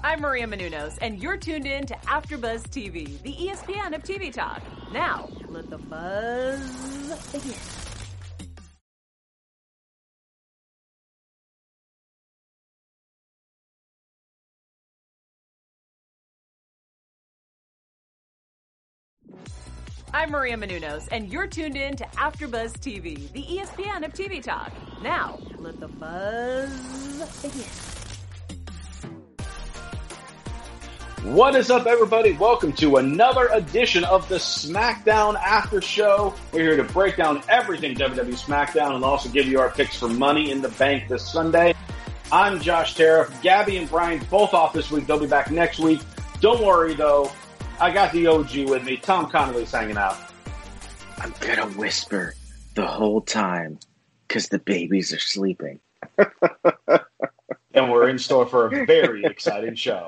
I'm Maria Menounos, and you're tuned in to AfterBuzz TV, the ESPN of TV talk. Now, let the buzz begin. I'm Maria Menounos, and you're tuned in to AfterBuzz TV, the ESPN of TV talk. Now, let the buzz begin. What is up, everybody? Welcome to another edition of the SmackDown After Show. We're here to break down everything WWE SmackDown and also give you our picks for Money in the Bank this Sunday. I'm Josh Tariff. Gabby and Brian both off this week. They'll be back next week. Don't worry, though. I got the OG with me. Tom Connolly's hanging out. I'm gonna whisper the whole time because the babies are sleeping. And we're in store for a very exciting show.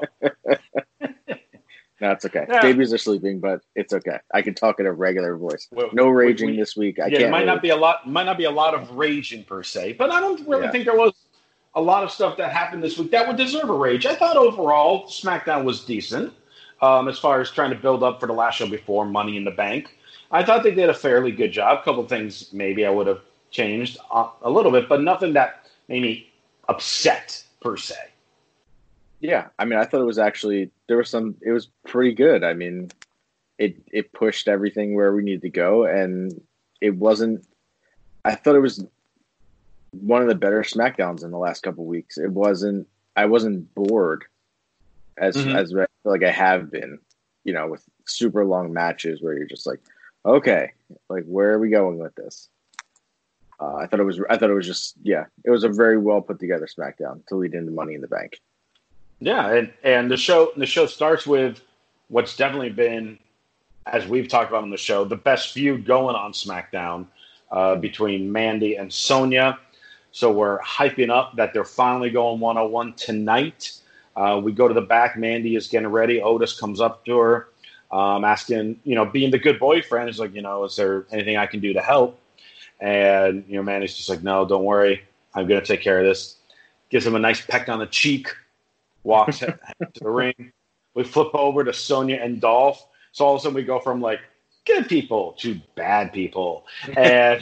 No, it's okay. Yeah. Babies are sleeping, but it's okay. I can talk in a regular voice. No raging this week. I can't. It might not be a lot of raging per se, but I don't really think there was a lot of stuff that happened this week that would deserve a rage. I thought overall SmackDown was decent as far as trying to build up for the last show before Money in the Bank. I thought they did a fairly good job. A couple of things maybe I would have changed a little bit, but nothing that made me upset per se. Yeah, I mean, I thought it was actually it was pretty good. I mean, it pushed everything where we needed to go, and it wasn't. I thought it was one of the better SmackDowns in the last couple of weeks. It wasn't. I wasn't bored as I feel like I have been, with super long matches where you're just like, okay, like where are we going with this? I thought it was just it was a very well put together SmackDown to lead into Money in the Bank. Yeah, and the show starts with what's definitely been, as we've talked about on the show, the best feud going on SmackDown between Mandy and Sonya. So we're hyping up that they're finally going one-on-one tonight. We go to the back. Mandy is getting ready. Otis comes up to her, asking, being the good boyfriend, is like, is there anything I can do to help? And, Mandy's just like, no, don't worry. I'm going to take care of this. Gives him a nice peck on the cheek. Walks to the ring. We flip over to Sonya and Dolph. So all of a sudden we go from like good people to bad people. And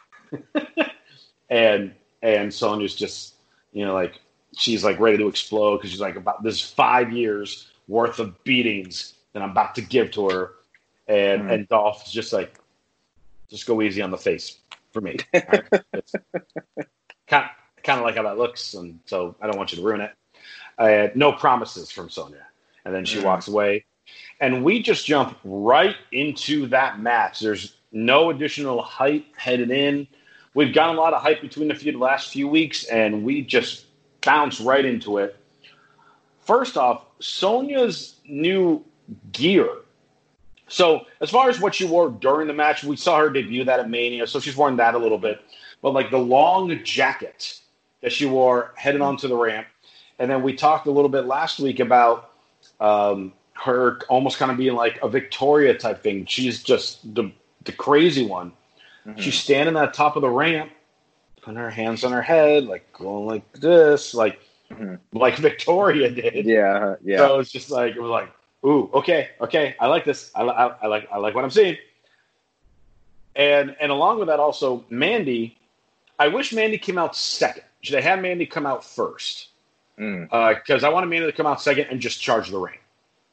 and Sonya's just, she's like ready to explode because she's like, about this 5 years worth of beatings that I'm about to give to her. And Dolph is just like, just go easy on the face for me. It's kind of like how that looks. And so I don't want you to ruin it. No promises from Sonya. And then she walks away. And we just jump right into that match. There's no additional hype headed in. We've gotten a lot of hype between the last few weeks, and we just bounce right into it. First off, Sonya's new gear. So as far as what she wore during the match, we saw her debut that at Mania, so she's worn that a little bit. But like the long jacket that she wore heading onto the ramp. And then we talked a little bit last week about her almost kind of being like a Victoria type thing. She's just the crazy one. Mm-hmm. She's standing at the top of the ramp, putting her hands on her head, like going like this, like Victoria did. Yeah, yeah. So it's just like, it was like, ooh, okay, I like this. I like what I'm seeing. And along with that also, Mandy, I wish Mandy came out second. They had Mandy come out first. Because I wanted Mandy to come out second and just charge the ring.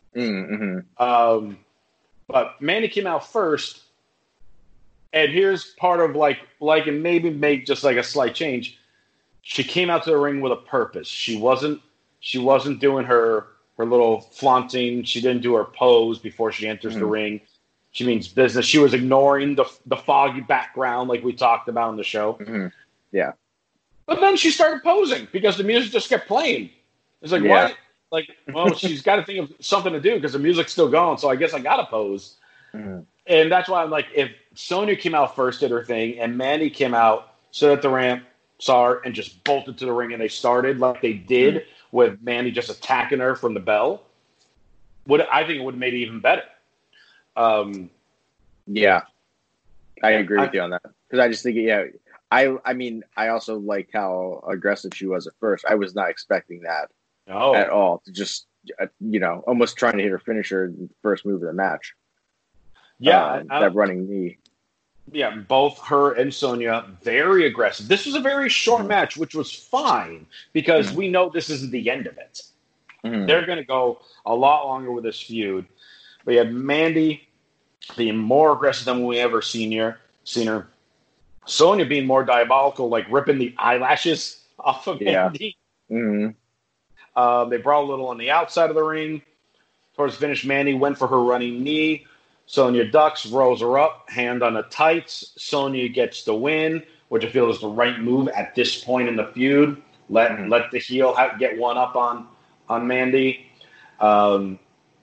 But Mandy came out first, and here's part of and maybe make just like a slight change. She came out to the ring with a purpose. She wasn't doing her little flaunting. She didn't do her pose before she enters the ring. She means business. She was ignoring the foggy background like we talked about on the show. Yeah. But then she started posing because the music just kept playing. It's like, what? Like, well, she's got to think of something to do because the music's still going, so I guess I got to pose. And that's why I'm like, if Sonya came out first, did her thing, and Mandy came out, stood at the ramp, saw her, and just bolted to the ring, and they started like they did with Mandy just attacking her from the bell, I think it would have made it even better. Yeah. I agree with you on that. Because I just think, I mean, I also like how aggressive she was at first. I was not expecting that at all. To just almost trying to hit her finisher first move of the match. Yeah, that running knee. Yeah, both her and Sonya very aggressive. This was a very short match, which was fine because we know this isn't the end of it. They're going to go a lot longer with this feud. We had Mandy being more aggressive than we ever seen her. Sonya being more diabolical, like ripping the eyelashes off of Mandy. They brought a little on the outside of the ring. Towards the finish, Mandy went for her running knee. Sonya ducks, rolls her up, hand on the tights. Sonya gets the win, which I feel is the right move at this point in the feud. Let the heel get one up on Mandy. And,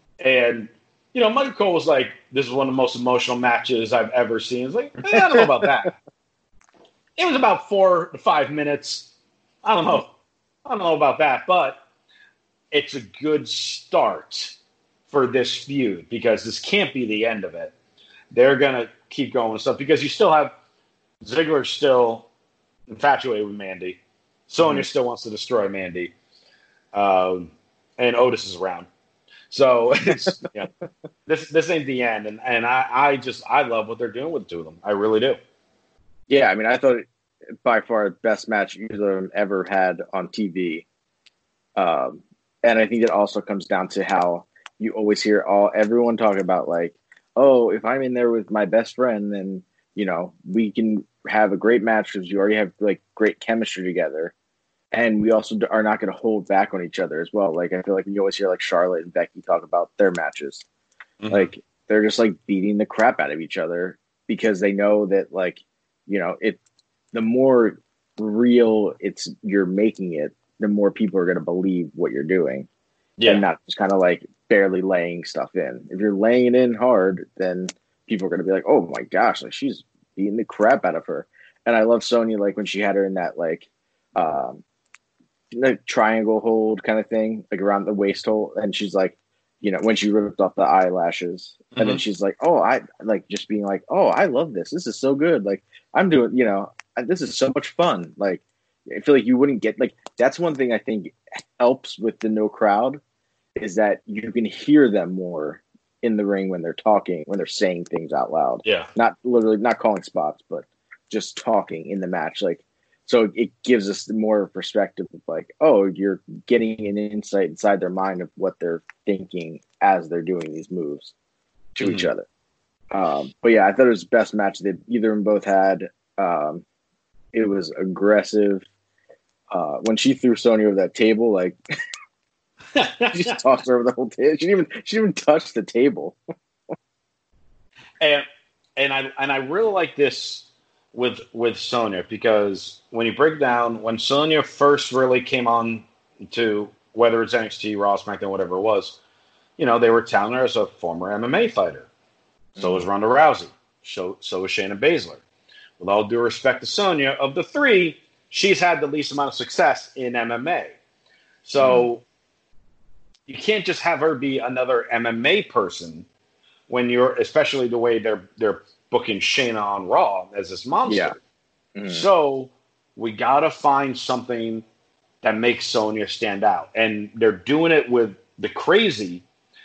Michael Cole was like, this is one of the most emotional matches I've ever seen. It's like, I don't know about that. It was about 4 to 5 minutes. I don't know about that, but it's a good start for this feud because this can't be the end of it. They're going to keep going with stuff because you still have Ziggler still infatuated with Mandy. Sonya still wants to destroy Mandy. And Otis is around. So this ain't the end. And I love what they're doing with the two of them. I really do. Yeah, I mean, I thought by far the best match either of them ever had on TV. And I think it also comes down to how you always hear everyone talk about like, oh, if I'm in there with my best friend, then, we can have a great match because you already have like great chemistry together. And we also are not going to hold back on each other as well. Like, I feel like you always hear like Charlotte and Becky talk about their matches. Like, they're just like beating the crap out of each other because they know that like, the more real you're making it, the more people are going to believe what you're doing. Yeah. And not just kind of like barely laying stuff in. If you're laying it in hard, then people are going to be like, oh my gosh, like she's beating the crap out of her. And I love Sonya, like when she had her in that like triangle hold kind of thing, like around the waist hole. And she's like, when she ripped off the eyelashes and then she's like, oh, I like just being like, oh, I love this. This is so good. Like I'm doing, this is so much fun. Like, I feel like you wouldn't get like, that's one thing I think helps with the no crowd is that you can hear them more in the ring when they're talking, when they're saying things out loud. Yeah. Not literally, not calling spots, but just talking in the match. Like, so it gives us more perspective of like, oh, you're getting an insight inside their mind of what they're thinking as they're doing these moves to each other. But yeah, I thought it was the best match that either of them both had. It was aggressive. When she threw Sonya over that table, like she just tossed her over the whole table. She didn't even touch the table. and I really like this with Sonya because when you break down when Sonya first really came on to whether it's NXT, Raw, SmackDown, whatever it was, they were touting her as a former MMA fighter. So was Ronda Rousey. So was Shayna Baszler. With all due respect to Sonya, of the three, she's had the least amount of success in MMA. So you can't just have her be another MMA person when especially the way they're booking Shayna on Raw as this monster. Yeah. So we got to find something that makes Sonya stand out. And they're doing it with the crazy,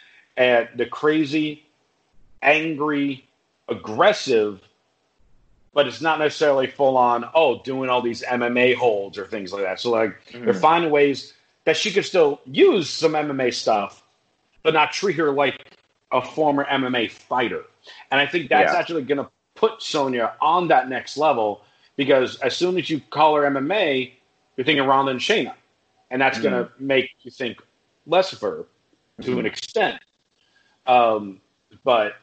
angry, aggressive, but it's not necessarily full on, doing all these MMA holds or things like that. So like they're finding ways that she could still use some MMA stuff, but not treat her like a former MMA fighter. And I think that's actually going to put Sonya on that next level because as soon as you call her MMA, you're thinking Ronda and Shayna. And that's going to make you think less of her to an extent. But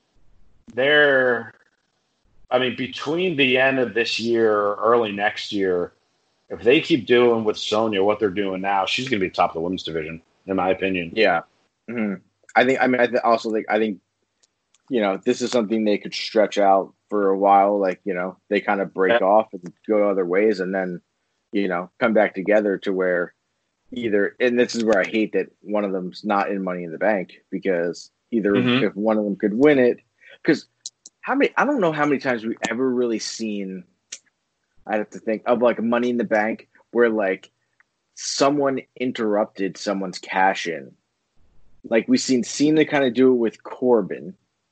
between the end of this year or early next year, if they keep doing with Sonya what they're doing now, she's going to be top of the women's division, in my opinion. Yeah. I think, this is something they could stretch out for a while. Like, they kind of break off and go other ways and then, come back together to where and this is where I hate that one of them's not in Money in the Bank because if one of them could win it, because I don't know how many times we've ever really seen, I'd have to think of like Money in the Bank where like someone interrupted someone's cash in Like we've seen Cena kind of do it with Corbin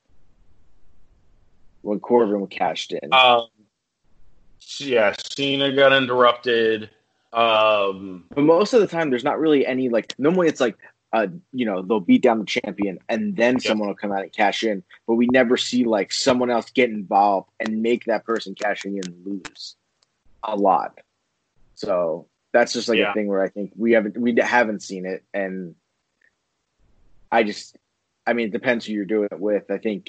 when Corbin cashed in. Yeah, Cena got interrupted. But most of the time, there's not really any like. Normally, it's like they'll beat down the champion and then someone will come out and cash in. But we never see like someone else get involved and make that person cashing in lose a lot. So that's just like a thing where I think we haven't seen it, and it depends who you're doing it with. I think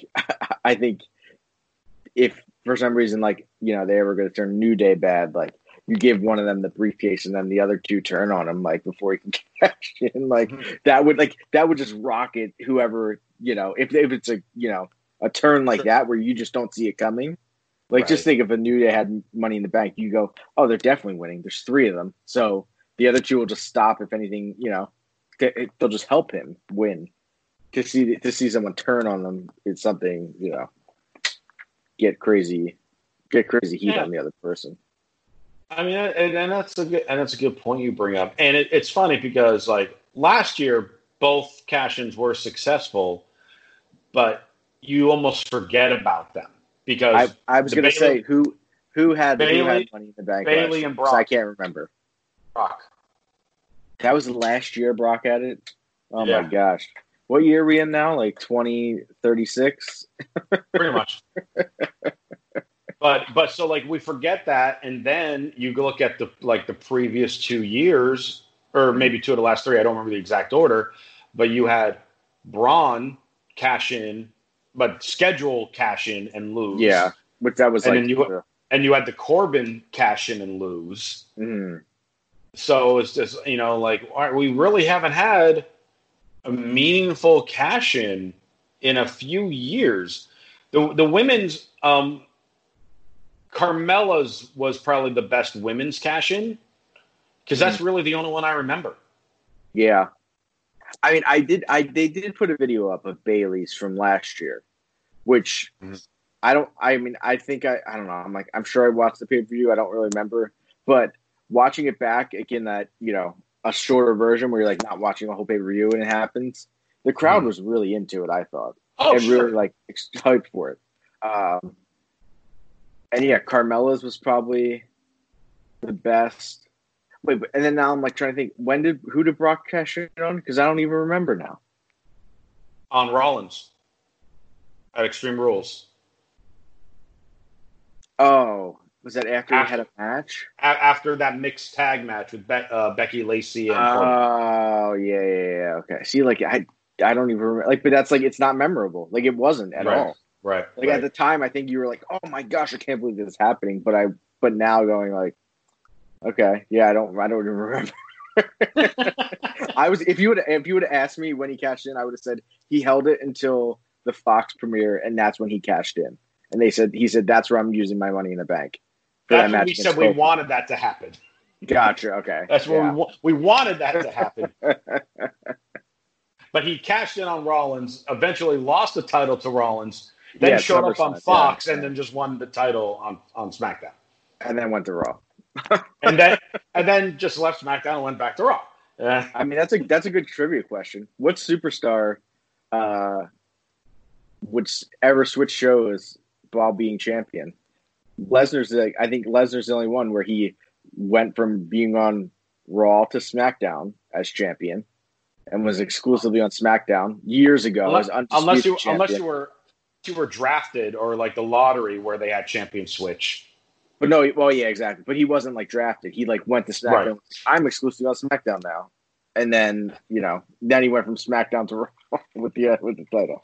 if for some reason like they ever going to turn New Day bad, like you give one of them the briefcase and then the other two turn on him like before he can cash in, like that would just rocket whoever if it's a turn like that where you just don't see it coming. Like just think if a New Day had Money in the Bank, you go, oh, they're definitely winning. There's 3 of them, so the other 2 will just stop if anything. They'll just help him win. To see someone turn on them is something get crazy heat on the other person. I mean, and that's a good point you bring up, and it's funny because like last year both cash-ins were successful, but you almost forget about them because I was going to say who had Money in the Bank. Bailey and Brock. I can't remember. Brock. That was last year. Brock had it. Oh my gosh. What year are we in now? Like 2036? Pretty much. But so like we forget that, and then you look at the previous 2 years, or maybe 2 of the last 3. I don't remember the exact order, but you had Braun cash in, but schedule cash in and lose. Yeah, which that was and you had the Corbin cash in and lose. Mm. So it's just we really haven't had a meaningful cash in a few years. The women's Carmella's was probably the best women's cash in because that's really the only one I remember. Yeah, I mean, they did put a video up of Bailey's from last year, which I don't know. I'm sure I watched the pay-per-view. I don't really remember, but watching it back again, that a shorter version where you're like not watching a whole pay-per-view and it happens, the crowd was really into it, I thought. Really like hyped for it. And Carmella's was probably the best. Wait, and then now I'm like trying to think, who did Brock cash in on? Because I don't even remember now. On Rollins at Extreme Rules. Oh, was that after he had a match? After that mixed tag match with Becky Lacey and Oh, yeah. Okay. See, like I don't even remember. Like, but that's like it's not memorable. Like it wasn't at all. Right. Like at the time, I think you were like, "Oh my gosh, I can't believe this is happening." But now going like, okay, yeah, I don't even remember. If you would have asked me when he cashed in, I would have said he held it until the Fox premiere, and that's when he cashed in. And he said that's where I'm using my Money in the Bank. That's when we said we wanted that to happen. Gotcha. Okay. That's when we wanted that to happen. But he cashed in on Rollins, eventually lost the title to Rollins, then showed up on Fox, and then just won the title on SmackDown. And then went to Raw. and then just left SmackDown and went back to Raw. I mean, that's a good trivia question. What superstar would ever switch shows while being champion? I think Lesnar's the only one where he went from being on Raw to SmackDown as champion and was exclusively on SmackDown years ago. Unless you were drafted or like the lottery where they had champion switch. But no, well, yeah, exactly. But he wasn't like drafted. He like went to SmackDown. Right. I'm exclusively on SmackDown now, and then then he went from SmackDown to Raw with the title.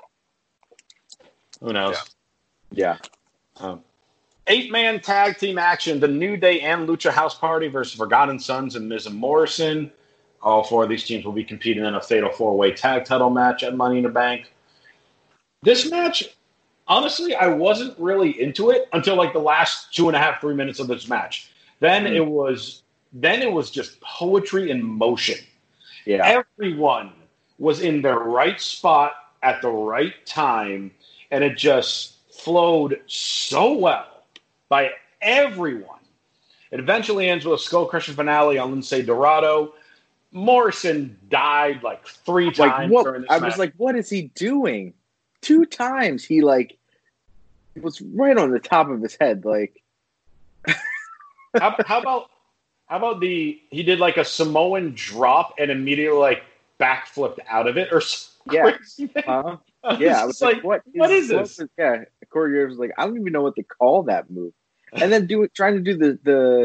Who knows? Yeah. 8-man tag team action: the New Day and Lucha House Party versus Forgotten Sons and Miz and Morrison. All 4 of these teams will be competing in a fatal 4-way tag title match at Money in the Bank. This match, honestly, I wasn't really into it until like the last 2.5-3 minutes of this match. Then it was just poetry in motion. Yeah. Everyone was in their right spot at the right time, and it just flowed so well by everyone. It eventually ends with a skull-crushing finale on Lince Dorado. Morrison died like 3 times during this I match. was like, what is he doing? 2 times he like was right on the top of his head. Like, how about he did like a Samoan drop and immediately like backflipped out of it or crazy thing? Yeah, I was like, what is this? Corey Graves was like, I don't even know what to call that move. And then trying to do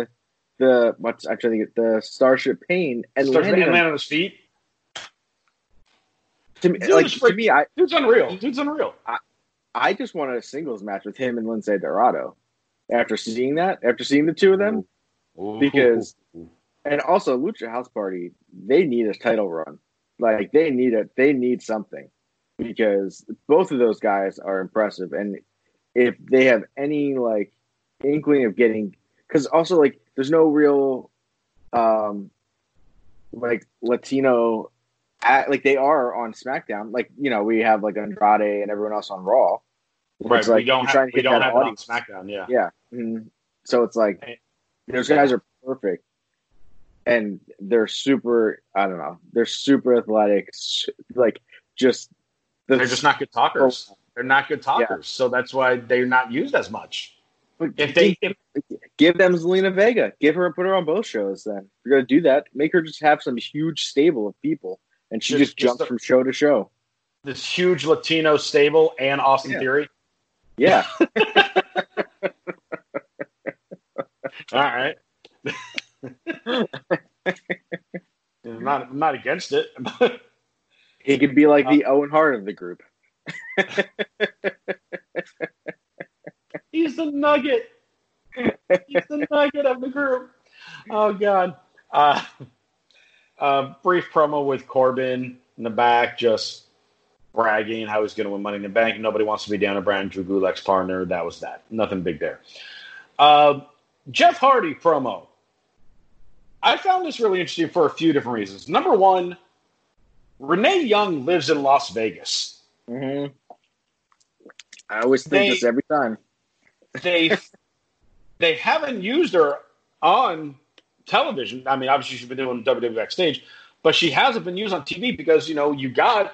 the Starship Pain and land on his feet. To me, dude's unreal. I just wanted a singles match with him and Lince Dorado. After seeing the two of them, because and also Lucha House Party, they need a title run. Like they need something, because both of those guys are impressive, and if they have any like inkling of getting, because also like there's no real like Latino like they are on SmackDown. Like, you know, we have like Andrade and everyone else on Raw. Right, it's like we don't have it on SmackDown. Yeah. Mm-hmm. So it's like those guys are perfect, and they're super. I don't know. They're super athletic. Like they're just not good talkers. They're not good talkers, so that's why they're not used as much. But give them Zelina Vega, put her on both shows. Then if you're gonna do that, make her just have some huge stable of people, and she just jumps from show to show. This huge Latino stable and Austin Theory. Yeah. All right. I'm not against it. He could be like the Owen Hart of the group. He's the nugget. He's the nugget of the group. Oh, God. Brief promo with Corbin in the back, just bragging how he's going to win Money in the Bank. Nobody wants to be Daniel Bryan, Drew Gulak's partner. That was that. Nothing big there. Jeff Hardy promo. I found this really interesting for a few different reasons. Number one, Renee Young lives in Las Vegas. Mm-hmm. I always think this every time. They haven't used her on television. I mean, obviously she's been doing WWE backstage, but she hasn't been used on TV because, you know, you got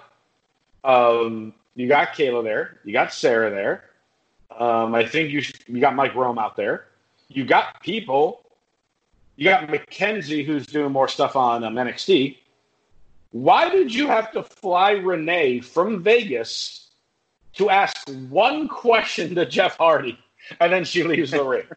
Kayla there, you got Sarah there. I think you got Mike Rome out there. You got people. You got Mackenzie, who's doing more stuff on NXT. Why did you have to fly Renee from Vegas to ask one question to Jeff Hardy, and then she leaves the ring?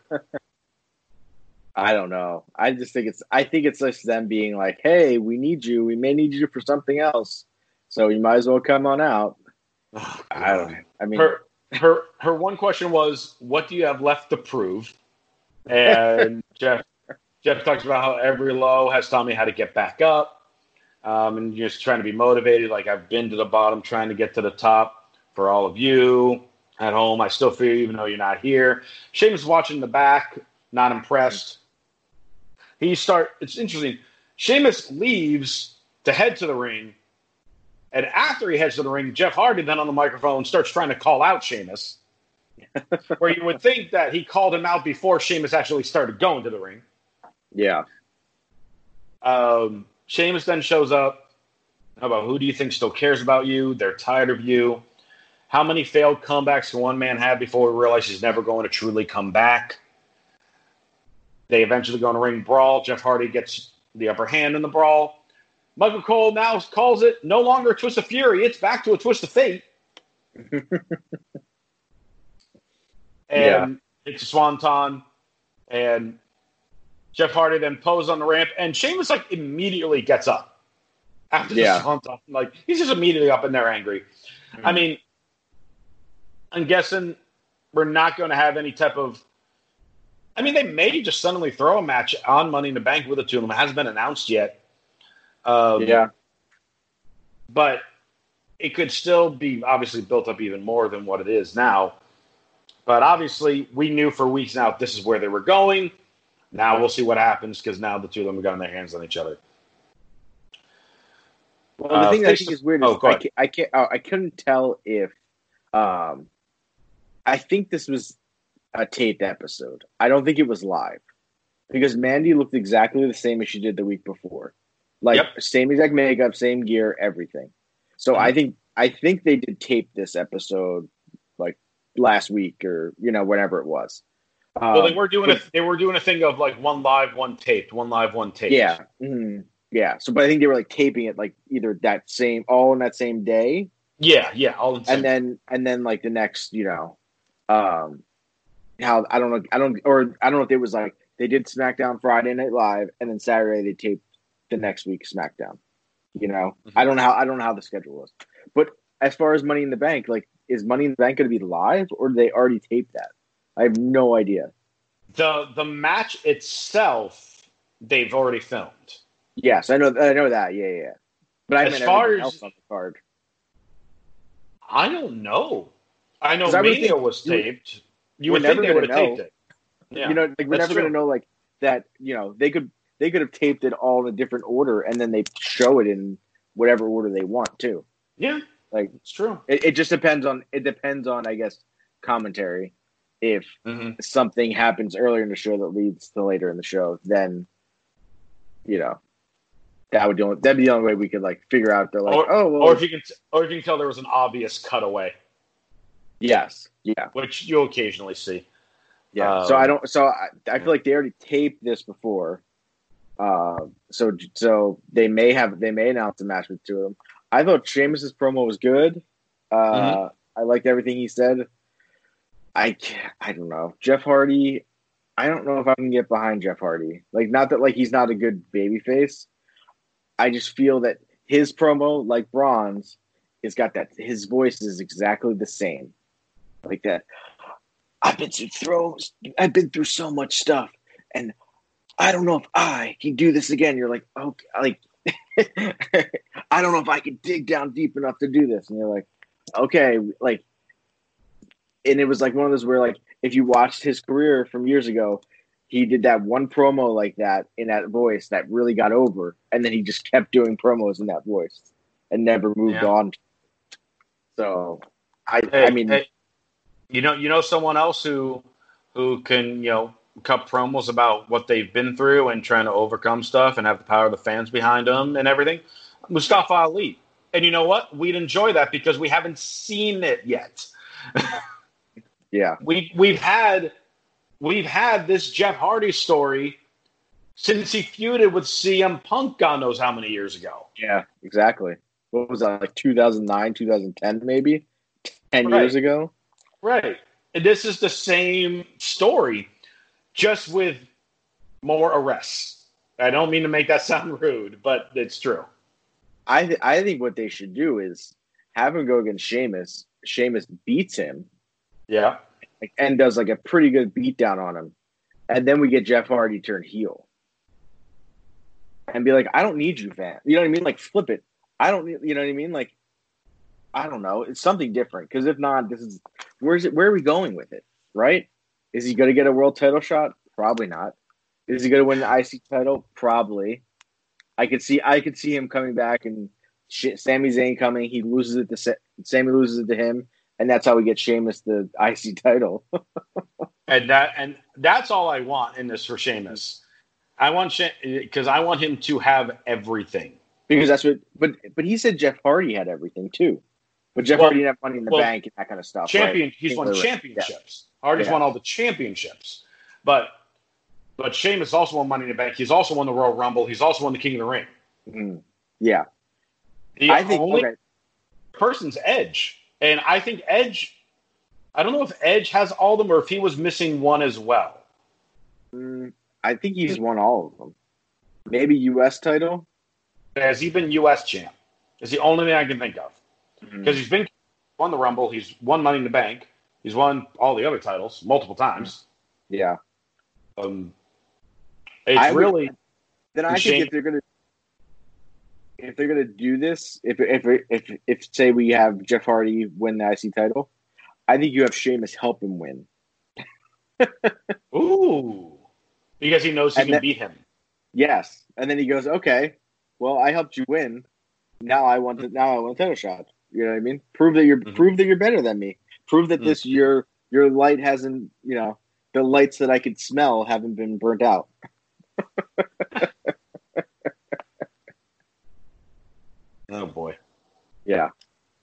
I don't know. I think it's just them being like, "Hey, we need you. We may need you for something else, so you might as well come on out." Oh, I don't know. I mean, her one question was, "What do you have left to prove?" And Jeff talks about how every low has taught me how to get back up, and just trying to be motivated. Like, I've been to the bottom, trying to get to the top for all of you at home. I still feel you, even though you're not here. Sheamus watching in the back, not impressed. It's interesting. Sheamus leaves to head to the ring, and after he heads to the ring, Jeff Hardy then on the microphone starts trying to call out Sheamus, where you would think that he called him out before Sheamus actually started going to the ring. Yeah. Sheamus then shows up about who do you think still cares about you? They're tired of you. How many failed comebacks can one man have before we realize he's never going to truly come back? They eventually go in a ring brawl. Jeff Hardy gets the upper hand in the brawl. Michael Cole now calls it no longer a twist of fury. It's back to a twist of fate. And it's a swanton. And Jeff Hardy then poses on the ramp. And Sheamus like immediately gets up after the swanton. Like, he's just immediately up in there angry. Mm-hmm. I mean, I'm guessing we're not going to have any type of... I mean, they may just suddenly throw a match on Money in the Bank with the two of them. It hasn't been announced yet. But it could still be obviously built up even more than what it is now. But obviously, we knew for weeks now this is where they were going. Now we'll see what happens because now the two of them have gotten their hands on each other. Well, the thing that I think is weird is I couldn't tell if I think this was a taped episode. I don't think it was live because Mandy looked exactly the same as she did the week before. Like same exact makeup, same gear, everything. So I think they did tape this episode like last week or whenever it was. Well, they were doing a thing of like one live, one taped, one live, one taped. Yeah, yeah. So, but I think they were like taping it like either all in that same day. Yeah, all in the same. And then like the next, how I don't know if it was like they did SmackDown Friday Night Live and then Saturday they taped the next week SmackDown. I don't know how the schedule was, but as far as Money in the Bank, like, is Money in the Bank going to be live or did they already tape that? I have no idea. The match itself, they've already filmed. Yes, I know that. Yeah. But I meant everything else on the card. I don't know. I know Mania was taped. You would think they would have taped it. Yeah, we're never going to know like that. They could have taped it all in a different order, and then they show it in whatever order they want too. Yeah, like it's true. It just depends on I guess commentary. If something happens earlier in the show that leads to later in the show, then that'd be the only way we could like figure out. They're like, or if you can tell there was an obvious cutaway. Yes, yeah, which you'll occasionally see. Yeah, so I feel like they already taped this before. So they may announce a match with two of them. I thought Sheamus's promo was good. I liked everything he said. I don't know. Jeff Hardy, I don't know if I can get behind Jeff Hardy. Like, not that like he's not a good babyface. I just feel that his promo, like Braun's, has got that. His voice is exactly the same. Like that. I've been through so much stuff, and I don't know if I can do this again. You're like, okay, like I don't know if I can dig down deep enough to do this. And you're like, okay, like. And it was like one of those where, like, if you watched his career from years ago, he did that one promo like that in that voice that really got over, and then he just kept doing promos in that voice and never moved on. So, I mean, someone else who can cut promos about what they've been through and trying to overcome stuff and have the power of the fans behind them and everything, Mustafa Ali. And you know what? We'd enjoy that because we haven't seen it yet. Yeah, we've had this Jeff Hardy story since he feuded with CM Punk, God knows how many years ago. Yeah, exactly. What was that, like 2009, 2010, maybe 10 years ago? Right. And this is the same story, just with more arrests. I don't mean to make that sound rude, but it's true. I think what they should do is have him go against Sheamus. Sheamus beats him. Yeah. And does like a pretty good beatdown on him. And then we get Jeff Hardy turn heel. And be like, I don't need you, fan. You know what I mean? Like, flip it. I don't need, you know what I mean? Like, I don't know. It's something different. Because if not, where are we going with it? Right? Is he going to get a world title shot? Probably not. Is he going to win the IC title? Probably. I could see him coming back and Sami Zayn coming. He loses it to Sami loses it to him. And that's how we get Sheamus the IC title. and that's all I want in this for Sheamus. I want because I want him to have everything. Because that's what. But he said Jeff Hardy had everything too. But Jeff Hardy didn't have Money in the Bank and that kind of stuff. Right? He's won championships. Yeah. Hardy's won all the championships. But Sheamus also won Money in the Bank. He's also won the Royal Rumble. He's also won the King of the Ring. Mm-hmm. Yeah. I think only person's Edge. And I think Edge, I don't know if Edge has all of them or if he was missing one as well. I think he's won all of them. Maybe U.S. title? Has he been U.S. champ? Is the only thing I can think of. Because he's won the Rumble, he's won Money in the Bank, he's won all the other titles multiple times. Yeah. Then I think if they're gonna do this, if say we have Jeff Hardy win the IC title, I think you have Sheamus help him win. Ooh, because he knows he can beat him. Yes, and then he goes, "Okay, well, I helped you win. Now I want a title shot." You know what I mean? Prove that you're better than me. Prove that this your light hasn't, the lights that I could smell haven't been burnt out. Yeah.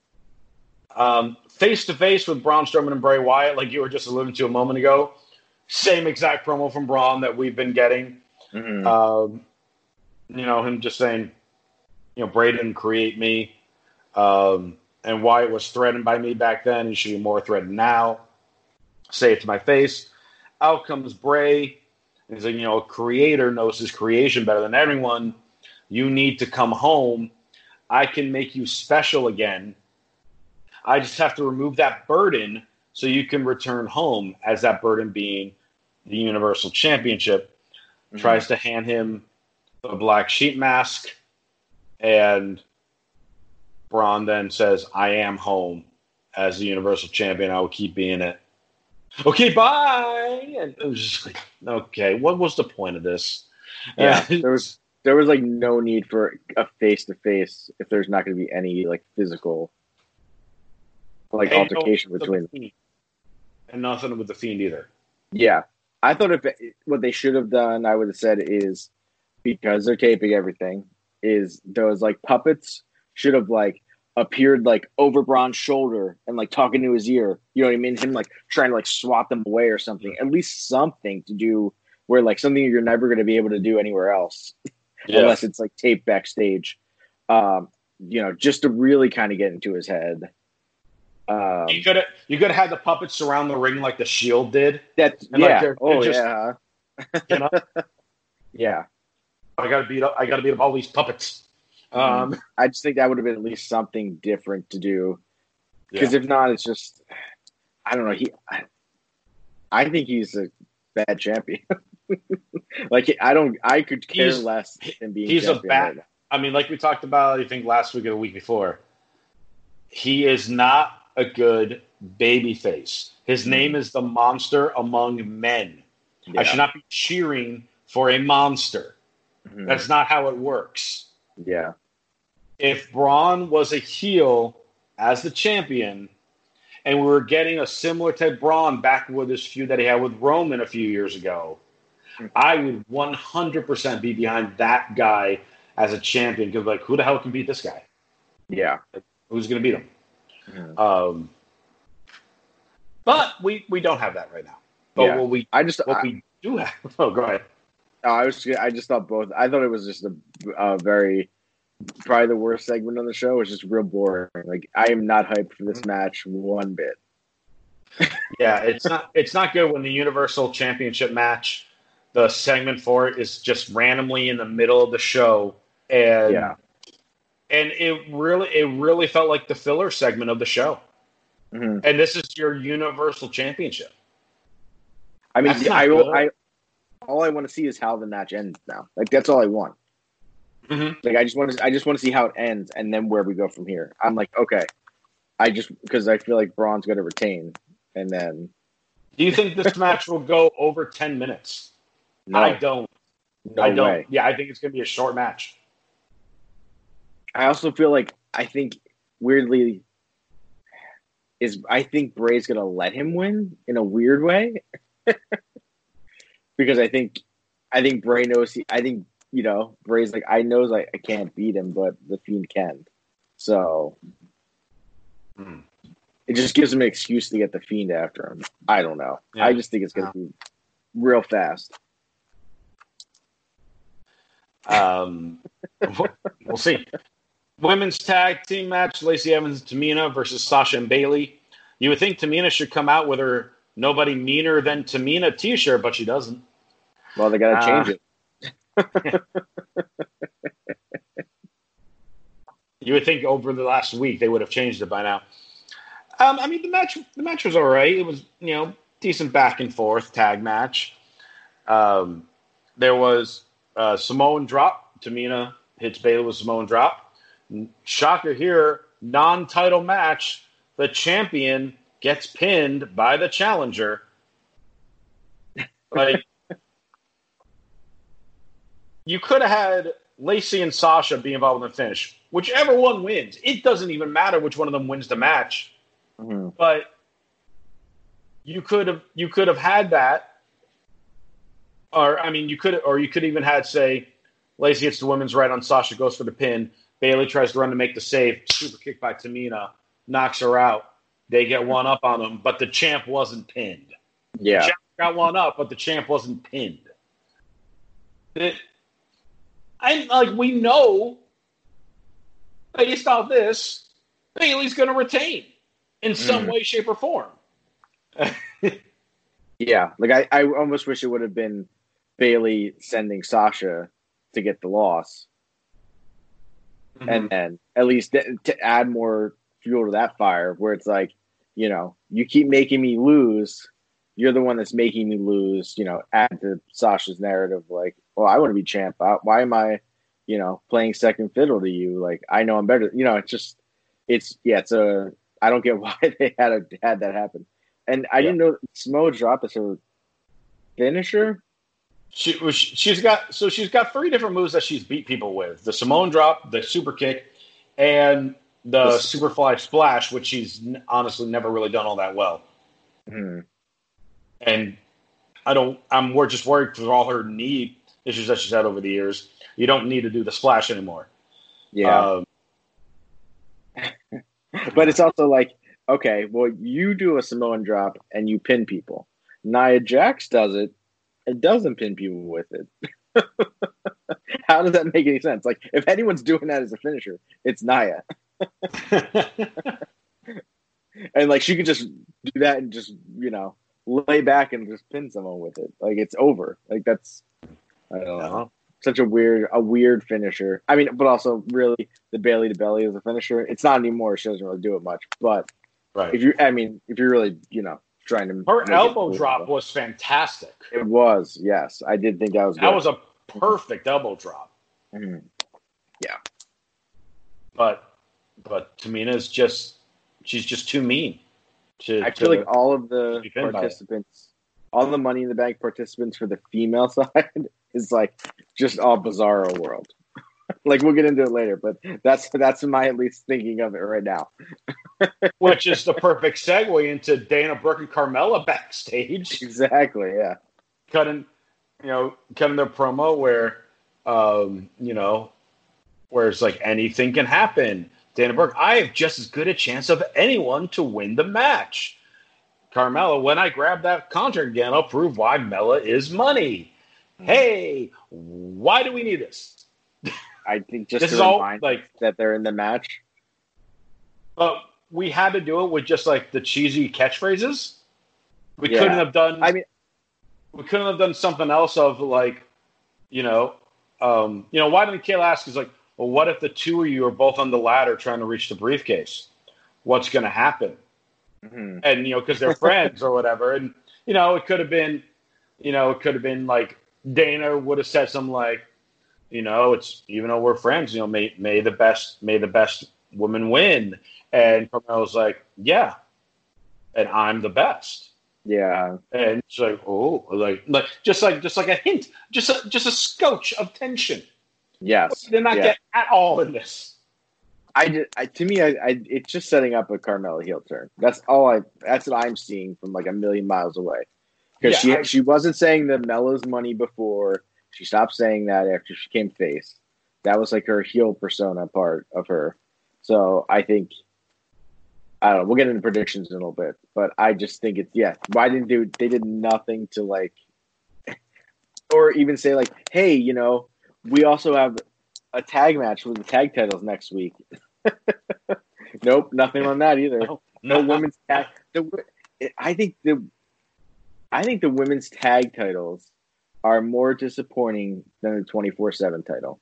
Face to face with Braun Strowman and Bray Wyatt, like you were just alluding to a moment ago. Same exact promo from Braun that we've been getting. Mm-hmm. Him just saying, Bray didn't create me. And Wyatt was threatened by me back then. He should be more threatened now. Say it to my face. Out comes Bray. He's like, a creator knows his creation better than everyone. You need to come home. I can make you special again. I just have to remove that burden so you can return home, as that burden being the Universal Championship. Mm-hmm. Tries to hand him the black sheep mask, and Braun then says, I am home as the Universal Champion. I will keep being it. Okay, bye. And it was just like, okay, what was the point of this? Yeah, there was like no need for a face-to-face if there's not going to be any like physical like altercation between them. And nothing with the Fiend either. Yeah. I thought what they should have done, I would have said, is because they're taping everything, is those like puppets should have like appeared like over Braun's shoulder and like talking to his ear. You know what I mean? Him like trying to like swat them away or something. At least something to do where like something you're never going to be able to do anywhere else, unless it's like taped backstage. Just to really kind of get into his head. You could have had the puppets surround the ring like the Shield did. Yeah. Yeah. I got to beat up all these puppets. I just think that would have been at least something different to do, because if not, it's just, I don't know. I think he's a bad champion. I could care less than being. He's a bad. I mean, like we talked about, I think last week or the week before. He is not a good baby face. His name is the Monster Among Men. Yeah. I should not be cheering for a monster. Mm-hmm. That's not how it works. Yeah. If Braun was a heel as the champion, and we were getting a similar type Braun back with his feud that he had with Roman a few years ago, I would 100% be behind that guy as a champion, because like, who the hell can beat this guy? Yeah. Who's going to beat him? Mm-hmm. But we don't have that right now. But what we do have. Oh, go ahead. I just thought both. I thought it was just a very, probably the worst segment on the show. It was just real boring. Like, I am not hyped for this match one bit. Yeah, it's not good when the Universal Championship match, the segment for it is just randomly in the middle of the show, and it really felt like the filler segment of the show. Mm-hmm. And this is your Universal Championship. I mean, all I want to see is how the match ends now. Like, that's all I want. Mm-hmm. Like, I just want to see how it ends, and then where we go from here. I'm like, okay, because I feel like Braun's going to retain, and then. Do you think this match will go over 10 minutes? No. I don't. No way. Yeah, I think it's going to be a short match. I also feel like, I think weirdly, I think Bray's going to let him win in a weird way. Because I think Bray knows. Bray's like, I know I can't beat him, but the Fiend can. So it just gives him an excuse to get the Fiend after him. I don't know. Yeah. I just think it's going to be real fast. We'll see. Women's tag team match: Lacey Evans and Tamina versus Sasha and Bayley. You would think Tamina should come out with her "Nobody Meaner Than Tamina" T-shirt, but she doesn't. Well, they got to change it. You would think over the last week they would have changed it by now. I mean, the match was all right. It was, decent back and forth tag match. There was Samoan drop. Tamina hits Bayley with Samoan drop. Shocker here, non-title match. The champion gets pinned by the challenger. Like, you could have had Lacey and Sasha be involved in the finish. Whichever one wins, it doesn't even matter which one of them wins the match. Mm-hmm. But you could have had that, or I mean, you could even had, say, Lacey hits the women's right on Sasha, goes for the pin. Bayley tries to run to make the save. Super kick by Tamina. Knocks her out. They get one up on them, but the champ wasn't pinned. Yeah. The champ got one up, but the champ wasn't pinned. We know, based off this, Bayley's going to retain in some way, shape, or form. Yeah. Like, I almost wish it would have been Bayley sending Sasha to get the loss. Mm-hmm. And then at least to add more fuel to that fire, where it's like, you know, you keep making me lose. You're the one that's making me lose, you know, add to Sasha's narrative. Like, well, I want to be champ. Why am I, you know, playing second fiddle to you? Like, I know I'm better. You know, I don't get why they had that happen. And I didn't know Samoa drop is her finisher. She's got 3 different moves that she's beat people with: the Samoan drop, the super kick, and the Superfly splash, which she's honestly never really done all that well. Mm-hmm. And we're just worried for all her knee issues that she's had over the years. You don't need to do the splash anymore. Yeah. But it's also like, okay, well, you do a Samoan drop and you pin people. Nia Jax does it. It doesn't pin people with it. How does that make any sense? Like, if anyone's doing that as a finisher, it's Nia. And like, she could just do that and just, you know, lay back and just pin someone with it. Like, it's over. Like, that's, I don't know. Such a weird finisher. I mean, but also really the Bayley to belly is a finisher. It's not anymore. She doesn't really do it much. But if you're really, you know, trying to, her elbow drop was fantastic. It was, yes. I did think that was good. That was a perfect elbow drop. Mm-hmm. Yeah. But Tamina's she's just too mean. I feel like all of the participants, all the Money in the Bank participants for the female side is like just all bizarro world. Like, we'll get into it later, but that's my at least thinking of it right now. Which is the perfect segue into Dana Brooke and Carmella backstage. Exactly, yeah. Cutting their promo where, where it's like anything can happen. Dana Brooke, I have just as good a chance of anyone to win the match. Carmella, when I grab that contract again, I'll prove why Mella is money. Hey, why do we need this? I think just to remind that they're in the match. But we had to do it with just like the cheesy catchphrases. We couldn't have done. We couldn't have done something else of like, why didn't Kayla ask? Is like, well, what if the two of you are both on the ladder trying to reach the briefcase? What's going to happen? Mm-hmm. And because they're friends or whatever, and it could have been like Dana would have said something like, it's even though we're friends, may the best woman win. And Carmella was like, yeah, and I'm the best. Yeah. And it's like, oh, like just like a hint, just a scotch of tension. Yes. They did not get at all in this. It's just setting up a Carmella heel turn. That's what I'm seeing from like a million miles away. Because she wasn't saying the Mella's money before. She stopped saying that after she came face. That was like her heel persona part of her. So I think, I don't know, we'll get into predictions in a little bit, but I just think why they did nothing to like, or even say like, hey, we also have a tag match with the tag titles next week. Nope, nothing on that either. No women's tag. I think the women's tag titles are more disappointing than the 24/7 title.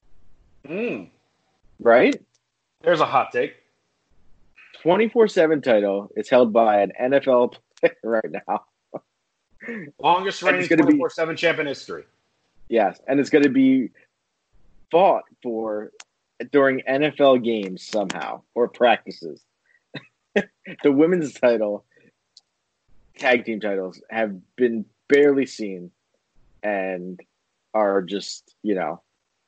Right? There's a hot take. 24/7 title is held by an NFL player right now. Longest reigning 24/7 champ in history. Yes, and it's going to be fought for during NFL games somehow or practices. The women's title, tag team titles have been barely seen and are just, Well,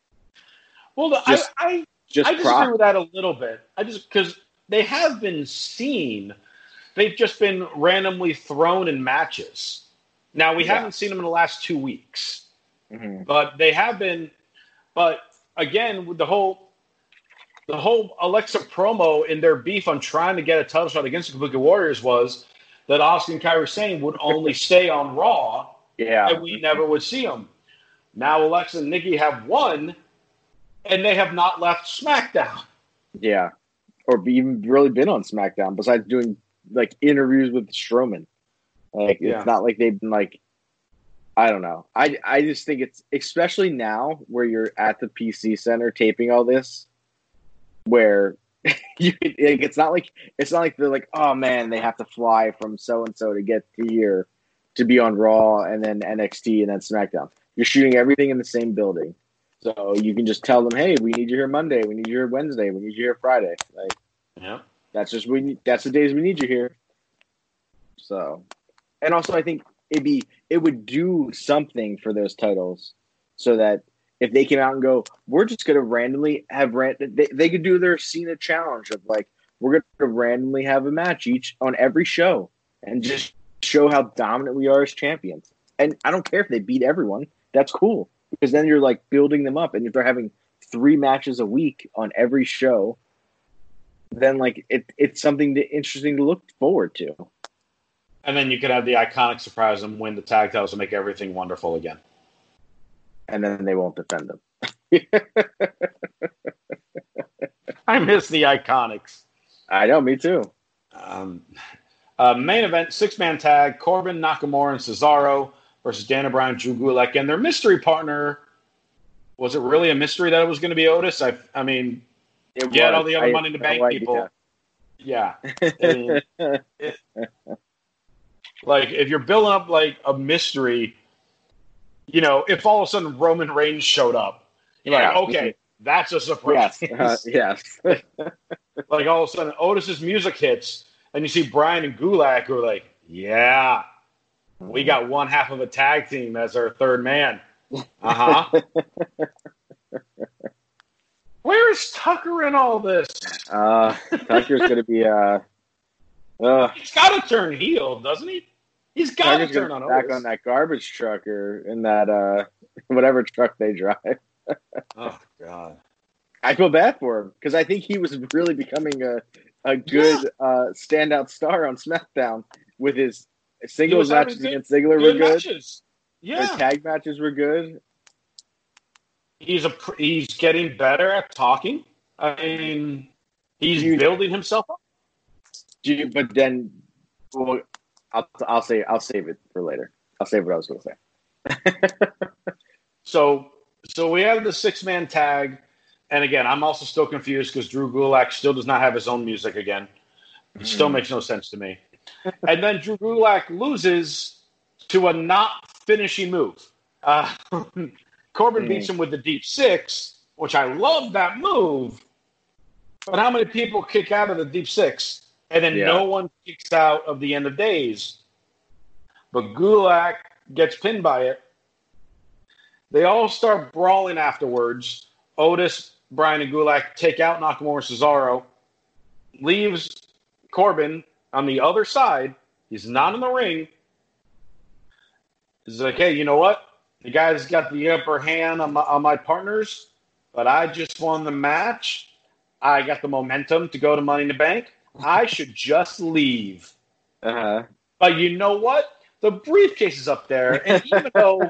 I disagree with that a little bit. Because they have been seen. They've just been randomly thrown in matches. Now, we haven't seen them in the last 2 weeks. Mm-hmm. But they have been. But again, with the whole the whole Alexa promo in their beef on trying to get a title shot against the Kabuki Warriors was that Asuka and Kairi Sane would only stay on Raw, and we never would see them. Now Alexa and Nikki have won, and they have not left SmackDown. Yeah, or even really been on SmackDown besides doing like interviews with Strowman. Like it's not like they've been like, I don't know. I just think it's especially now where you're at the PC Center taping all this, where it's not like they're like, oh man, they have to fly from so and so to get to here to be on Raw and then NXT and then SmackDown. You're shooting everything in the same building, so you can just tell them, hey, we need you here Monday, we need you here Wednesday, we need you here Friday. Like, that's just that's the days we need you here. So, and also I think it would do something for those titles, so that if they came out and go, we're just going to randomly have they could do their Cena challenge of like, we're going to randomly have a match each on every show and just show how dominant we are as champions. And I don't care if they beat everyone. That's cool, because then you're like building them up. And if they're having 3 matches a week on every show, then like it's something interesting to look forward to. And then you could have the iconic surprise and win the tag titles and make everything wonderful again. And then they won't defend them. I miss the Iconics. I know, me too. Main event, 6-man tag, Corbin, Nakamura, and Cesaro versus Daniel Bryan, Drew Gulak, and their mystery partner. Was it really a mystery that it was going to be Otis? I mean, get all the other Money in the Bank people. Yeah. Like, if you're building up, like, a mystery, you know, if all of a sudden Roman Reigns showed up, you're like, okay, that's a surprise. Yes. Like, all of a sudden Otis's music hits, and you see Bryan and Gulak who are like, yeah, we got one half of a tag team as our third man. Where is Tucker in all this? Tucker's going to be... He's got to turn heel, doesn't he? He's got to turn on back Otis. on that garbage truck or in that whatever truck they drive. Oh, God. I feel bad for him because I think he was really becoming a good standout star on SmackDown with his singles matches against Ziggler were good. Matches. Yeah. The tag matches were good. He's getting better at talking. I mean, he's building himself up. But then, well, I'll save it for later. I'll save what I was going to say. So we have the 6-man tag, and again, I'm also still confused because Drew Gulak still does not have his own music again. It still makes no sense to me. And then Drew Gulak loses to a not finishing move. Corbin beats him with the Deep Six, which I love that move. But how many people kick out of the Deep Six? And then no one kicks out of the End of Days. But Gulak gets pinned by it. They all start brawling afterwards. Otis, Bryan, and Gulak take out Nakamura and Cesaro. Leaves Corbin on the other side. He's not in the ring. He's like, hey, you know what? The guy's got the upper hand on my partners, but I just won the match. I got the momentum to go to Money in the Bank. I should just leave. But you know what? The briefcase is up there, and even though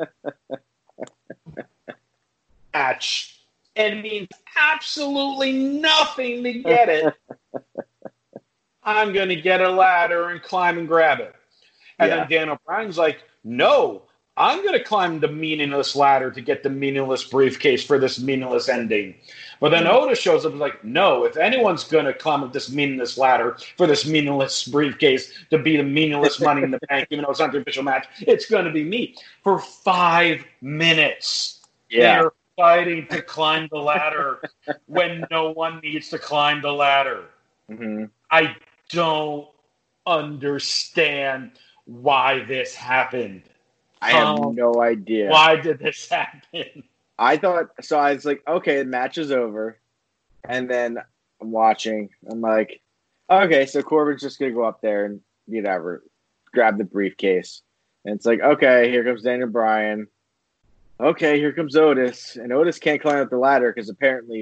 match and means absolutely nothing to get it, I'm going to get a ladder and climb and grab it. And then Daniel Bryan's like, no, I'm going to climb the meaningless ladder to get the meaningless briefcase for this meaningless ending. But then Otis shows up and is like, no, if anyone's going to climb up this meaningless ladder for this meaningless briefcase to be the meaningless Money in the Bank, even though it's not the official match, it's going to be me. For 5 minutes, they're fighting to climb the ladder when no one needs to climb the ladder. I don't understand why this happened. I have no idea. Why did this happen? I thought, so I was like, okay, the match is over. And then I'm watching. I'm like, okay, so Corbin's just going to go up there and, whatever, grab the briefcase. And it's like, okay, here comes Daniel Bryan. Okay, here comes Otis. And Otis can't climb up the ladder because apparently